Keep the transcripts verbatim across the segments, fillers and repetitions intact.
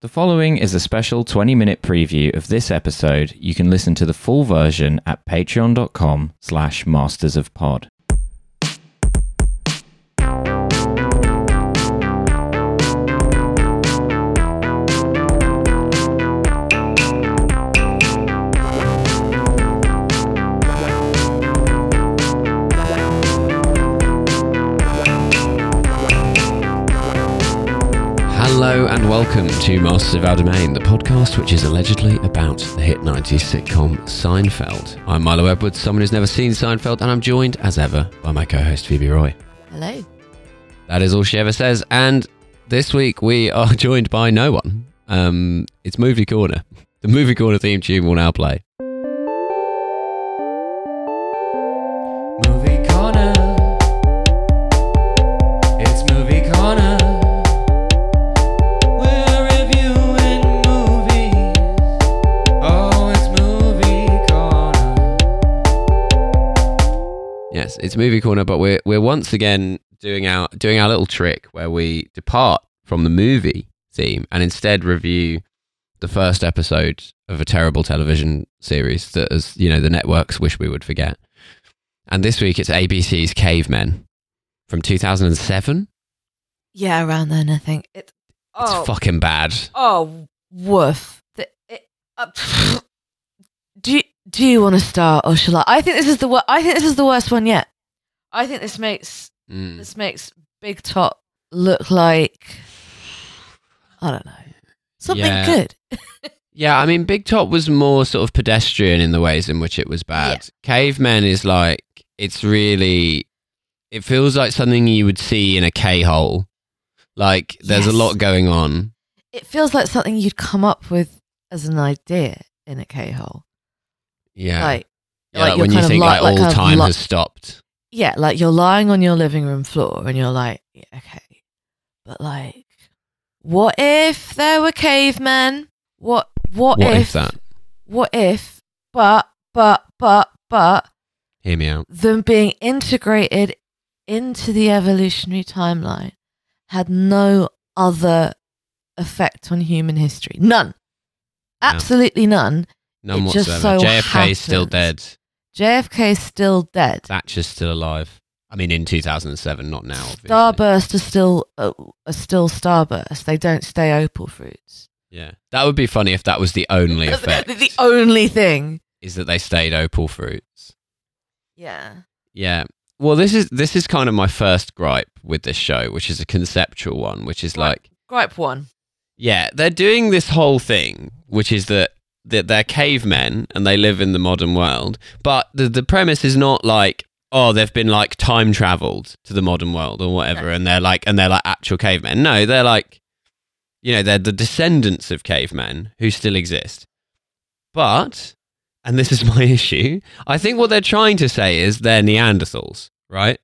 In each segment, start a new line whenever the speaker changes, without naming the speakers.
The following is a special twenty-minute preview of this episode. You can listen to the full version at patreon.com slash masters of pod.
Hello and welcome to Masters of Our Domain, the podcast which is allegedly about the hit nineties sitcom Seinfeld. I'm Milo Edwards, someone who's never seen Seinfeld, and I'm joined, as ever, by my co-host Phoebe Roy.
Hello.
That is all she ever says, and this week we are joined by no one. Um, it's Movie Corner. The Movie Corner theme tune will now play.
Movie Corner. It's Movie Corner.
Yes, it's Movie Corner, but we're we're once again doing our doing our little trick where we depart from the movie theme and instead review the first episode of a terrible television series that, as you know, the networks wish we would forget. And this week it's A B C's Cavemen from two thousand seven.
Yeah, around then I think it. Oh,
It's fucking bad.
oh, woof. The, it, uh, do you, do you want to start or shall I? I think this is the wor- I think this is the worst one yet. I think this makes
Mm.
this makes Big Top look like, I don't know, something
Yeah.
good.
Yeah, I mean, Big Top was more sort of pedestrian in the ways in which it was bad.
Yeah.
Cavemen is like, it's really, it feels like something you would see in a K-hole. Like, there's
Yes.
a lot going on.
It feels like something you'd come up with as an idea in a K-hole.
Yeah.
Like,
yeah,
like
like
you're
when you
kind of
think
li-
like,
like
all
kind of
time
li-
has stopped.
Yeah, like you're lying on your living room floor and you're like, yeah, okay, but like, what if there were cavemen? What, what,
What
if,
if that?
What if, but, but, but, but,
Hear me out.
them being integrated into the evolutionary timeline had no other effect on human history. None.
Yeah.
Absolutely none.
None
It just
whatsoever.
so
J F K is still dead.
happens. J F K is still dead.
Thatcher's still alive. I mean, in two thousand seven, not now, obviously.
Starburst are still uh, are still Starburst. They don't stay opal fruits.
Yeah. That would be funny if that was the only effect,
the only thing.
is that they stayed opal fruits.
Yeah.
Yeah. Well, this is this is kind of my first gripe with this show, which is a conceptual one, which is
Right.
like,
Gripe one.
yeah, they're doing this whole thing, which is that that they're cavemen and they live in the modern world, but the the premise is not like, oh, they've been like time traveled to the modern world or whatever,
No.
and they're like and they're like actual cavemen. No, they're like, you know, they're the descendants of cavemen who still exist. But, and this is my issue, I think what they're trying to say is they're Neanderthals, right?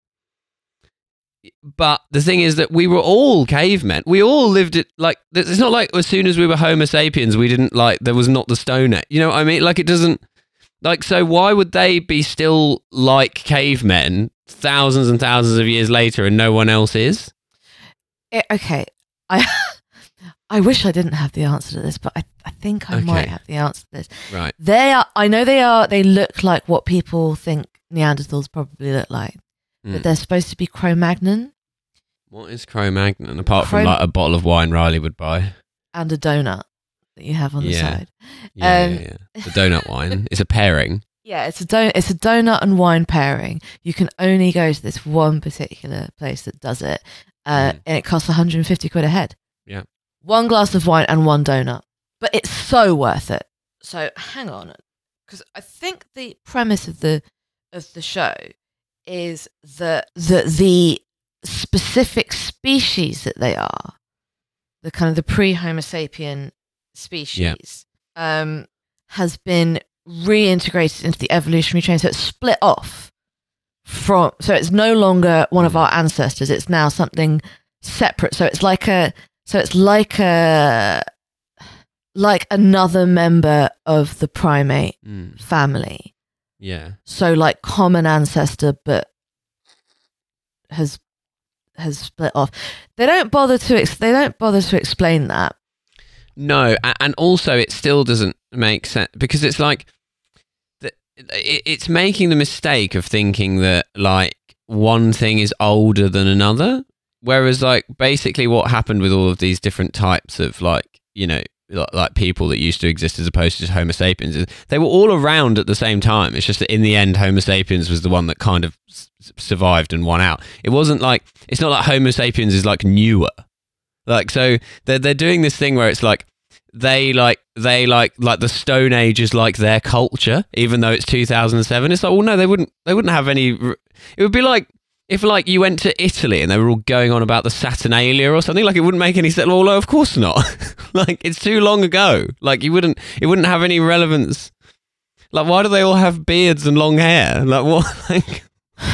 But the thing is that we were all cavemen. We all lived it like, it's not like as soon as we were Homo sapiens, we didn't like, there was not the Stone Age. You know what I mean? Like, it doesn't, like, so why would they be still like cavemen thousands and thousands of years later and no one else is?
It, okay. I I wish I didn't have the answer to this, but I, I think I
Okay.
might have the answer to this.
Right.
They are. I know they are. They look like what people think Neanderthals probably look like,
Mm.
but they're supposed to be Cro-Magnon
What is Cro-Magnon, apart from
Cro-
like a bottle of wine Riley would buy?
and a donut that you have on the
Yeah.
side.
Yeah,
Um,
yeah, yeah. The donut wine. It's a pairing.
Yeah, it's a don- It's a donut and wine pairing. You can only go to this one particular place that does it, uh,
Mm.
and it costs one hundred fifty quid a head.
Yeah.
One glass of wine and one donut, but it's so worth it. So hang on, because I think the premise of the of the show is that the the specific species that they are, the kind of the pre-Homo sapien species, um, has been reintegrated into the evolutionary chain, so it's split off from. So it's no longer one of
Mm.
our ancestors; it's now something separate. So it's like a. So it's like a. Like another member of the primate
Mm.
family.
Yeah.
So like common ancestor, but has has split off. They don't bother to ex- they don't bother to explain that.
No, a- and also it still doesn't make sense because it's like the, it, it's making the mistake of thinking that like one thing is older than another, whereas like basically what happened with all of these different types of like you know like, like people that used to exist as opposed to just Homo sapiens is they were all around at the same time. It's just that in the end, Homo sapiens was the one that kind of s- survived and won out. It wasn't like it's not like Homo sapiens is like newer. Like, so they're, they're doing this thing where it's like, they like, they like, like the Stone Age is like their culture, even though it's two thousand seven. It's like, well, no, they wouldn't, they wouldn't have any, it would be like, if like you went to Italy and they were all going on about the Saturnalia or something, like it wouldn't make any sense. Well, no, of course not. Like, it's too long ago. Like, you wouldn't, it wouldn't have any relevance. Like, why do they all have beards and long hair? Like, what? Like,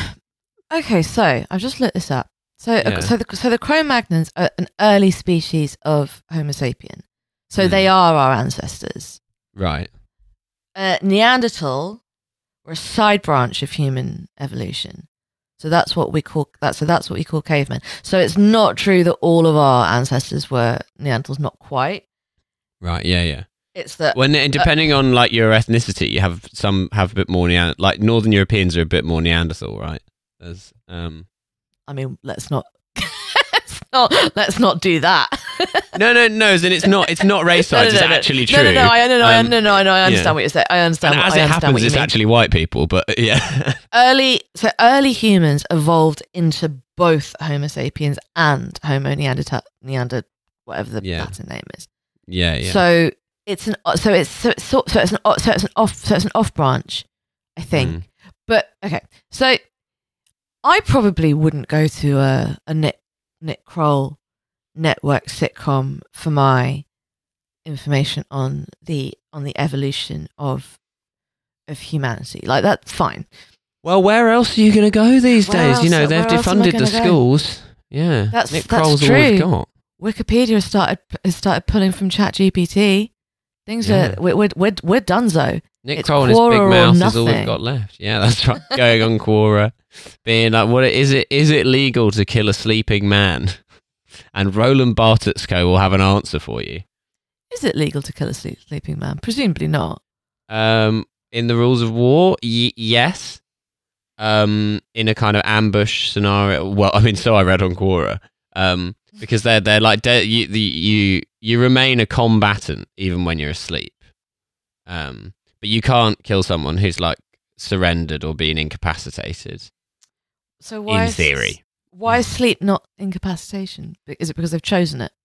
Okay, so I've just looked this up. So,
Yeah.
so the so the Cro-Magnons are an early species of Homo sapien. So
Hmm.
they are our ancestors.
right.
Uh, Neanderthal were a side branch of human evolution. So that's what we call that. So that's what we call cavemen. So it's not true that all of our ancestors were Neanderthals. Not quite.
Right. Yeah. Yeah.
It's that
When depending on like your ethnicity, you have some have a bit more Neanderthal. Like Northern Europeans are a bit more Neanderthal, right? As um.
I mean, let's not. let's not. Let's not do that.
No, no, no. As in, it's not. It's not race
No,
sides.
no, no,
it's
no.
actually
No,
true.
no, no. I no, no, I,
Um,
no, no, I know. I understand
yeah.
what you're saying. I understand.
And
what,
as
I
it
understand
happens,
what you
it's
mean.
actually white people. But yeah.
early. So early humans evolved into both Homo sapiens and Homo neanderthal, neander, whatever the
Yeah.
Latin name is.
Yeah. Yeah.
So it's an. So it's so it's so, so it's an so it's an off so it's an off branch, I think.
Mm.
But okay, so I probably wouldn't go to a a Nick Nick Kroll network sitcom for my information on the on the evolution of of humanity. Like that's fine.
Well, where else are you going to go these
Where
days? You know,
else-
they've
where else am I
defunded the
gonna go?
schools. Yeah.
That's-
Nick
that's
Kroll's all we've
true.
got.
Wikipedia has started has started pulling from ChatGPT. Things
Yeah.
are we're we're we're, we're donezo.
Nick
It's
Kroll and his big
Quora or
mouth is all we've
nothing.
got left. Yeah, that's right. Going on Quora, being like, "What is it? Is it legal to kill a sleeping man?" And Roland Bartotsko will have an answer for you.
Is it legal to kill a sleep, sleeping man? Presumably not.
Um, in the rules of war, y- yes. Um, in a kind of ambush scenario, well, I mean, so I read on Quora. Um, because they're they're like de- you the you you remain a combatant even when you're asleep. Um, but you can't kill someone who's like surrendered or been incapacitated.
So why
In
is,
theory.
why is sleep not incapacitation? Is it because they've chosen it?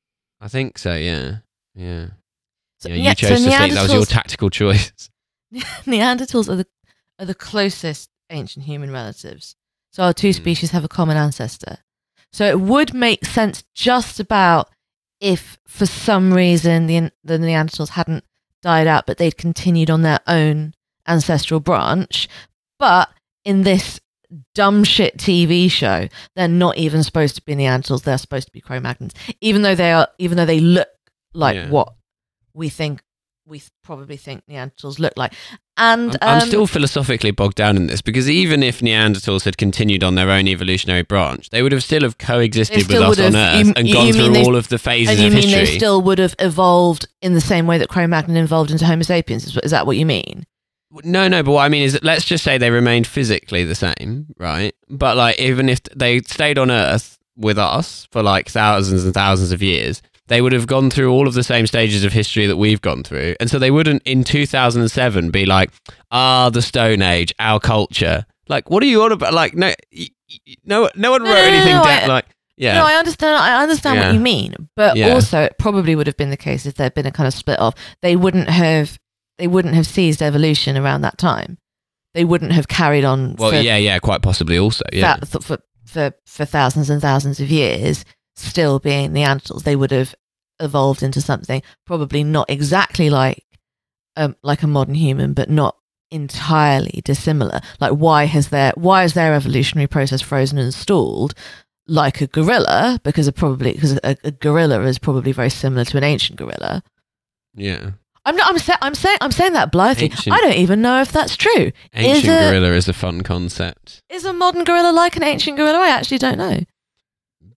I think so. Yeah, yeah.
So,
Yeah, you
ne-
chose
so
to sleep. That was your
Neanderthals-
tactical choice.
Neanderthals are the are the closest ancient human relatives. So our two
Mm.
species have a common ancestor. So it would make sense just about if for some reason the the Neanderthals hadn't died out, but they'd continued on their own ancestral branch. But in this dumb shit T V show, they're not even supposed to be Neanderthals. They're supposed to be Cro-Magnons, even though they are, even though they look like
Yeah.
what we think we th- probably think Neanderthals look like. And
I'm, I'm
um,
still philosophically bogged down in this because even if Neanderthals had continued on their own evolutionary branch, they would have still have coexisted
They
with
still
us
would
on
have-
Earth
you-
and
you
gone
mean
through
they-
all of the phases
and you
of
mean
history.
they still would have evolved in the same way that Cro-Magnon evolved into Homo sapiens? Is, is that what you mean?
No, no, but what I mean is that let's just say they remained physically the same, right? But like even if they stayed on Earth with us for like thousands and thousands of years, they would have gone through all of the same stages of history that we've gone through. And so they wouldn't in two thousand seven be like, ah, the Stone Age, our culture. Like, what are you on about? Like, no, y- y- no, no one
No,
wrote
no, no,
anything
no,
down.
I-
Like, yeah.
No, I understand. I understand
Yeah.
what you mean, but
Yeah.
also it probably would have been the case if there'd been a kind of split off. They wouldn't have. They wouldn't have seized evolution around that time. They wouldn't have carried on.
well,
for,
yeah, yeah, quite possibly also, yeah.
thou- for, for for thousands and thousands of years, still being Neanderthals. They would have evolved into something probably not exactly like um like a modern human, but not entirely dissimilar. Like why has their why is their evolutionary process frozen and stalled like a gorilla? Because of probably because a, a gorilla is probably very similar to an ancient gorilla.
yeah.
I'm not. I'm, sa- I'm saying. I'm saying that blithely.
Ancient-
I don't even know if that's true.
Ancient
is a,
gorilla is a fun concept.
Is a modern gorilla like an ancient gorilla? I actually don't know.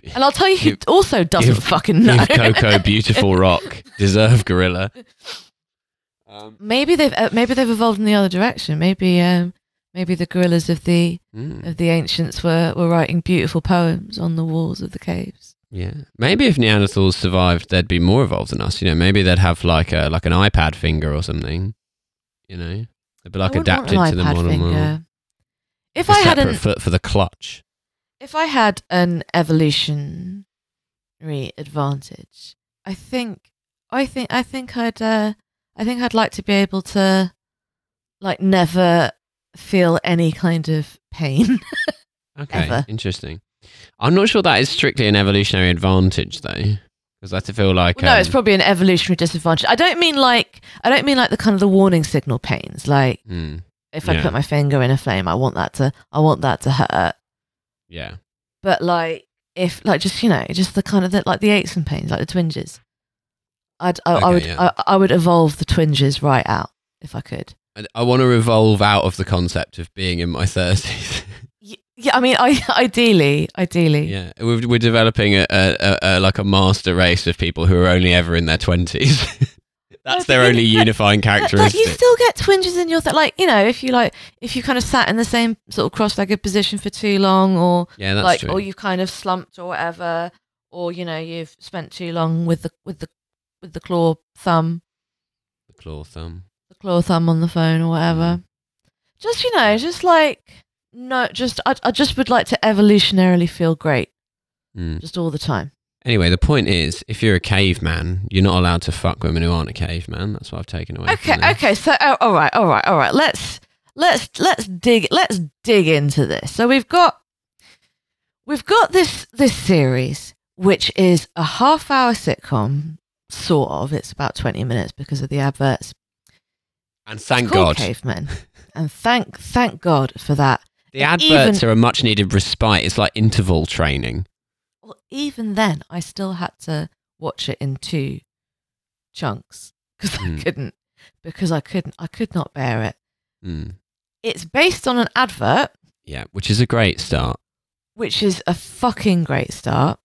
And I'll tell you who
Give-
also doesn't
give-
fucking know.
Give Coco beautiful rock. Deserve gorilla. Um,
Maybe they've uh, maybe they've evolved in the other direction. Maybe um, maybe the gorillas of the
mm,
of the ancients were, were writing beautiful poems on the walls of the caves.
yeah. Maybe if Neanderthals survived, they'd be more evolved than us. You know, maybe they'd have like a like an iPad finger or something. You know, they'd be like
I wouldn't want
adapted
an
to the
iPad
modern
finger.
world.
If
A
I had
separate
an
foot for the clutch.
if I had an evolutionary advantage, I think I think I think I'd uh, I think I'd like to be able to like never feel any kind of pain.
Okay,
Ever.
interesting. I'm not sure that is strictly an evolutionary advantage though, because I feel like
Well, no,
um,
it's probably an evolutionary disadvantage. I don't mean like I don't mean like the kind of the warning signal pains. Like
hmm,
if I
Yeah.
put my finger in a flame, I want that to I want that to hurt.
yeah.
But like if like just you know just the kind of the, like the aches and pains, like the twinges. I'd I, I
Okay,
would
yeah.
I, I would evolve the twinges right out if I could.
I, I want to evolve out of the concept of being in my thirties.
Y- Yeah, I mean, I ideally, ideally.
Yeah, we're, we're developing a, a, a, a like a master race of people who are only ever in their twenties. That's
No,
their
but
only
you-
unifying
But, like,
characteristic.
you still get twinges in your th- like you know if you like if you kind of sat in the same sort of cross-legged position for too long or
yeah, that's
like
true.
or you've kind of slumped or whatever or you know you've spent too long with the with the with the claw thumb
the claw thumb.
the claw thumb on the phone or whatever. Just you know, just like no, just I I just would like to evolutionarily feel great
Mm.
just all the time.
Anyway, the point is, if you're a caveman, you're not allowed to fuck women who aren't a caveman. That's what I've taken away.
Okay,
from this.
okay. So, oh, all right, all right, all right. Let's let's let's dig let's dig into this. So we've got we've got this this series, which is a half-hour sitcom, sort of. It's about twenty minutes because of the adverts.
And thank
It's called
God,
Cavemen, and thank thank God for that.
the
and
adverts
even-
are a much-needed respite. It's like interval training.
Well, even then, I still had to watch it in two chunks because
Hmm.
I couldn't because I couldn't I could not bear it.
Mm.
It's based on an advert.
Yeah, which is a great start.
Which is a fucking great start.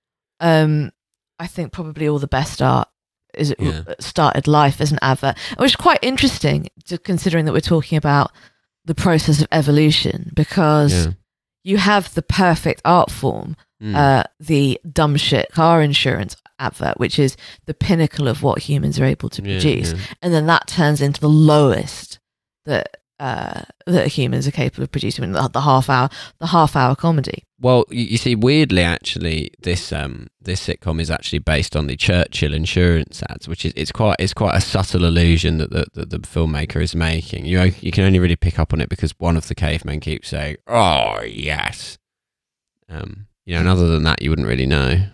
Um, I think probably all the best art is
Yeah.
started life as an advert, which is quite interesting, to, considering that we're talking about the process of evolution, because
Yeah.
you have the perfect art form,
Mm.
uh, the dumb shit car insurance advert, which is the pinnacle of what humans are able to
Yeah,
produce,
yeah.
and then that turns into the lowest that uh, that humans are capable of producing, the, the half hour, the half hour comedy.
Well, you, you see, weirdly, actually, this um this sitcom is actually based on the Churchill insurance ads, which is it's quite it's quite a subtle illusion that the, that the filmmaker is making. You know, you can only really pick up on it because one of the cavemen keeps saying, "Oh yes," um, you know, and other than that, you wouldn't really know.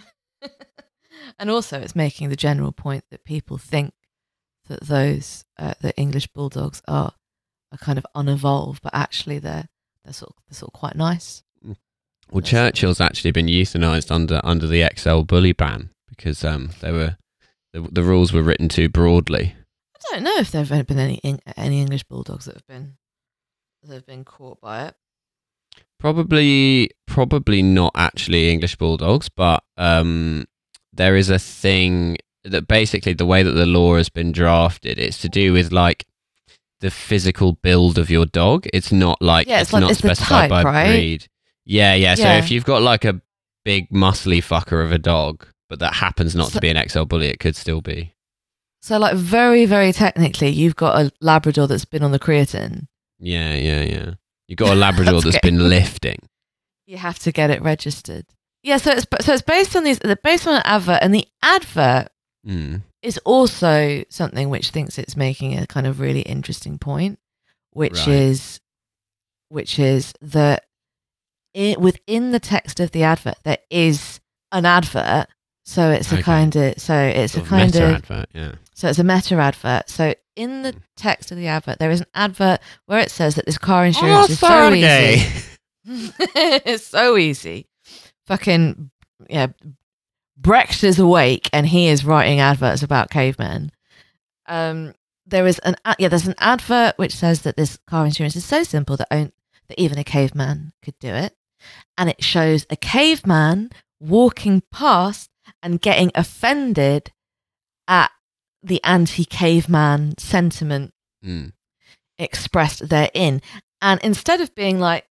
And also, it's making the general point that people think that those uh, the English bulldogs are are kind of unevolved, but actually they're they're sort of, they're sort of quite nice.
Well,
That's-
Churchill's actually been euthanized under under the X L bully ban because um they were the, the rules were written too broadly.
I don't know if there have been any Eng- any English bulldogs that have been that have been caught by it.
Probably, probably not actually English bulldogs, but um, there is a thing that basically the way that the law has been drafted, it's to do with like the physical build of your dog. It's not like
Yeah,
it's,
it's like-
not
it's the
specified
type,
by
right?
breed. Yeah, yeah. So
Yeah.
if you've got like a big muscly fucker of a dog, but that happens not
So-
to be an X L bully, it could still be.
So, like, very very technically, you've got a Labrador that's been on the creatine.
Yeah, yeah, yeah. You got a Labrador
That's
that's
okay.
been lifting.
You have to get it registered. Yeah, so it's so it's based on these. They're based on an advert, and the advert
Mm.
is also something which thinks it's making a kind of really interesting point, which
Right.
is which is that it, within the text of the advert there is an advert. So it's a
Okay.
kind of so it's
Sort
a
of
kind
meta
of
advert, yeah.
so it's a meta advert. So in the text of the advert there is an advert where it says that this car insurance is so easy. It's so easy. Fucking yeah. Brecht is awake and he is writing adverts about cavemen. Um, there is an ad- yeah, there's an advert which says that this car insurance is so simple that, on- that even a caveman could do it, and it shows a caveman walking past and getting offended at the anti-caveman sentiment
Mm.
expressed therein. And instead of being like,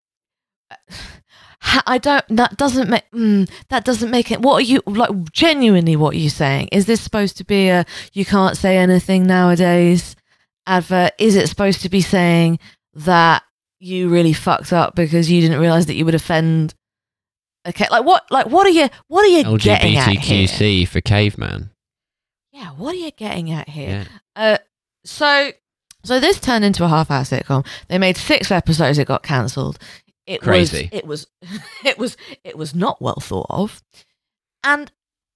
I don't, that doesn't make, mm, that doesn't make it, what are you, like, genuinely, what are you saying? Is this supposed to be a, you can't say anything nowadays advert? Is it supposed to be saying that you really fucked up because you didn't realize that you would offend? Okay, like what, like what are you, what are you getting at here?
L G B T Q C for caveman.
Yeah, what are you getting at here?
Yeah.
Uh, so, so this turned into a half-hour sitcom. They made six episodes. It got cancelled. It
Crazy.
Was, it was, it was, it was not well thought of. And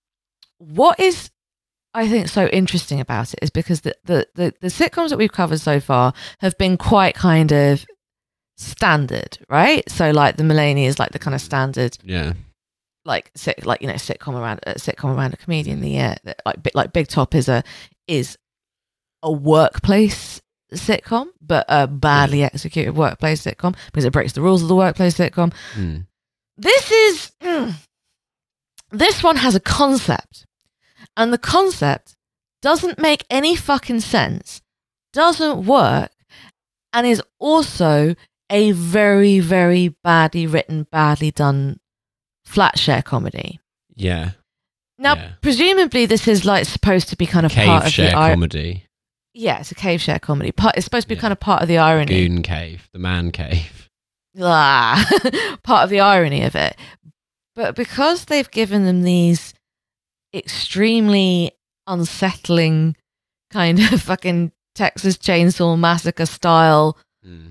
what is, I think, so interesting about it is because the the the, the sitcoms that we've covered so far have been quite kind of standard, right? So, like the Mulaney is like the kind of standard.
Yeah.
Like, sit, like you know, sitcom around a sitcom around a comedian. The yeah, like Big- like Big Top is a is a workplace sitcom, but a badly executed workplace sitcom because it breaks the rules of the workplace sitcom.
Mm.
This is mm, this one has a concept, and the concept doesn't make any fucking sense, doesn't work, and is also a very, very badly written, badly done flat share comedy.
Yeah.
Now,
Yeah.
presumably, this is like supposed to be kind of
Cave
part of
share
the ir-
comedy.
Yeah, it's a cave share comedy. Part, it's supposed to be
Yeah.
kind of part of the irony.
Goon cave. The man cave.
Ah, part of the irony of it. But because they've given them these extremely unsettling kind of fucking Texas Chainsaw Massacre style
Mm.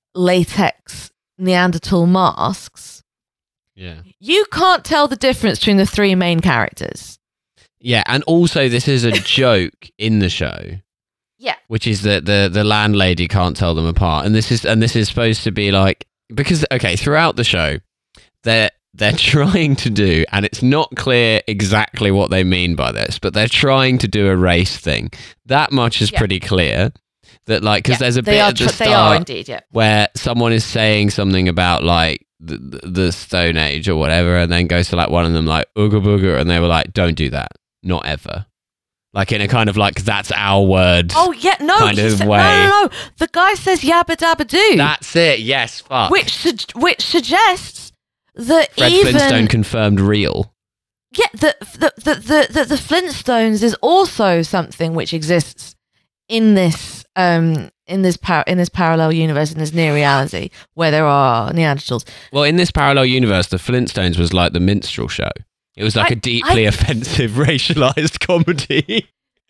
latex Neanderthal masks,
Yeah.
you can't tell the difference between the three main characters.
Yeah, and also this is a joke in the show.
Yeah.
Which is that the the landlady can't tell them apart. And this is and this is supposed to be like, because okay, throughout the show, they're they're trying to do, and it's not clear exactly what they mean by this, but they're trying to do a race thing. That much is
Yeah.
pretty clear. That like, because
Yeah,
there's a
they
bit
are
at the
tr- they are
start
indeed, yeah.
where someone is saying something about like the, the, the Stone Age or whatever, and then goes to like one of them like ooga booga, and they were like, "Don't do that, not ever." Like in a kind of like, that's our word.
Oh yeah, no,
kind
he
of
said-
way.
no, no, no. The guy says yabba dabba doo,
That's it. Yes, fuck.
which su- which suggests that
Fred
even
Flintstone confirmed real.
yeah, the the, the the the the Flintstones is also something which exists in this um in this par- in this parallel universe, in this near reality where there are Neanderthals.
Well, in this parallel universe, the Flintstones was like the minstrel show. It was like
I-
a deeply
I-
offensive racialized comedy.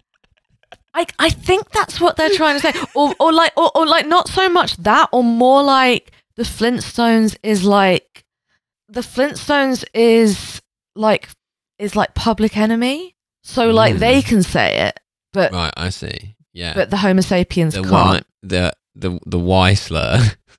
I I think that's what they're trying to say, or or like or, or like not so much that, or more like the Flintstones is like the Flintstones is like is like Public Enemy, so like
Mm.
they can say it, but
Right, I see. Yeah.
but the Homo sapiens
the
can't.
Y, the the the Y slur.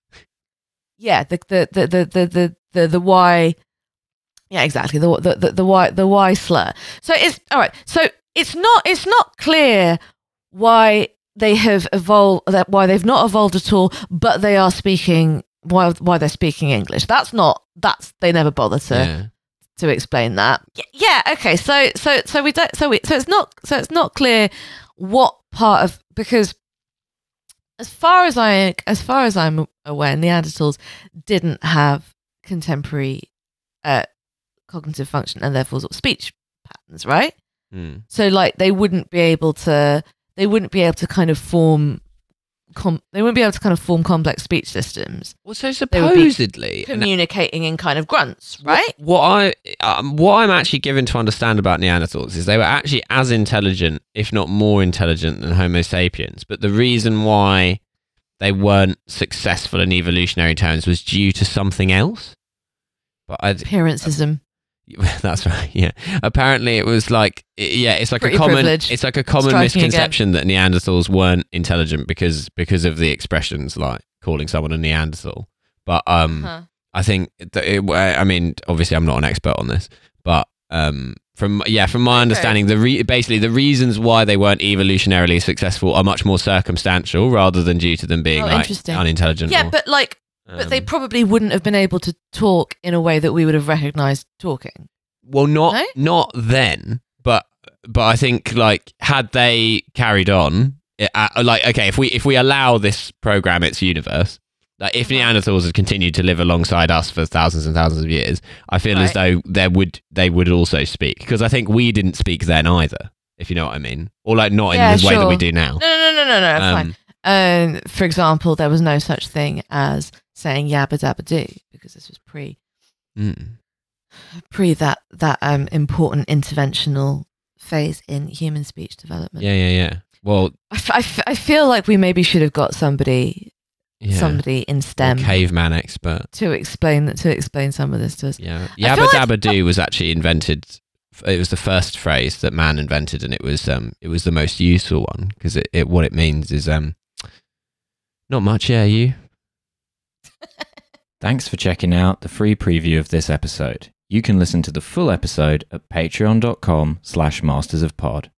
Yeah, the the the the the the the, the Y. Yeah, exactly. The, the the the Y the Y slur. So it's all right. So it's not it's not clear why they have evolved, that why they've not evolved at all, but they are speaking why why they're speaking English. That's not that's they never bother to
Yeah.
to explain that. Y- Yeah, okay. So so so we don't so we so it's not so it's not clear what part of, because as far as I as far as I'm aware, Neanderthals didn't have contemporary uh, cognitive function and therefore sort of speech patterns, right?
Hmm.
So like they wouldn't be able to they wouldn't be able to kind of form com- they wouldn't be able to kind of form complex speech systems
Well, so
would be
supposedly, and
communicating in kind of grunts, right?
What, what I um, what I'm actually given to understand about Neanderthals is they were actually as intelligent, if not more intelligent, than Homo sapiens. But the reason why they weren't successful in evolutionary terms was due to something else. But I,
Appearancism.
that's right. Yeah. Apparently, it was like yeah, it's like
Pretty
a common
privileged.
it's like a common
Striking again.
misconception that Neanderthals weren't intelligent because because of the expressions like calling someone a Neanderthal. But um.
Huh.
I think that it, I mean, obviously, I'm not an expert on this, but um, from yeah, from my understanding, the re- basically the reasons why they weren't evolutionarily successful are much more circumstantial rather than due to them being
Oh,
like
interesting.
unintelligent.
Yeah,
or,
but like but they
um,
probably wouldn't have been able to talk in a way that we would have recognized talking.
Well, not
No?
not then, but but I think like had they carried on, it, uh, like okay, if we if we allow this program its universe, like if
Uh-huh.
Neanderthals had continued to live alongside us for thousands and thousands of years, I feel as
Right.
though there would they would also speak, because I think we didn't speak then either, if you know what I mean, or like not
Yeah,
in the way that
sure.
we do now.
No, no, no, no, no, no, fine.
Um,
Um, for example, there was no such thing as saying yabba dabba do, because this was pre
mm.
pre that that um important interventional phase in human speech development.
Yeah, yeah, yeah. Well,
I, f- I, f- I feel like we maybe should have got somebody
yeah.
somebody in
Or
STEM
caveman expert.
to explain to explain some of this to us.
Yeah,
I
Yabba
feel like-
Dabba Doo was actually invented. It was the first phrase that man invented, and it was um, it was the most useful one, because it, it what it means is um, not much. Yeah, you.
Thanks for checking out the free preview of this episode. You can listen to the full episode at patreon.com slash masters of pod.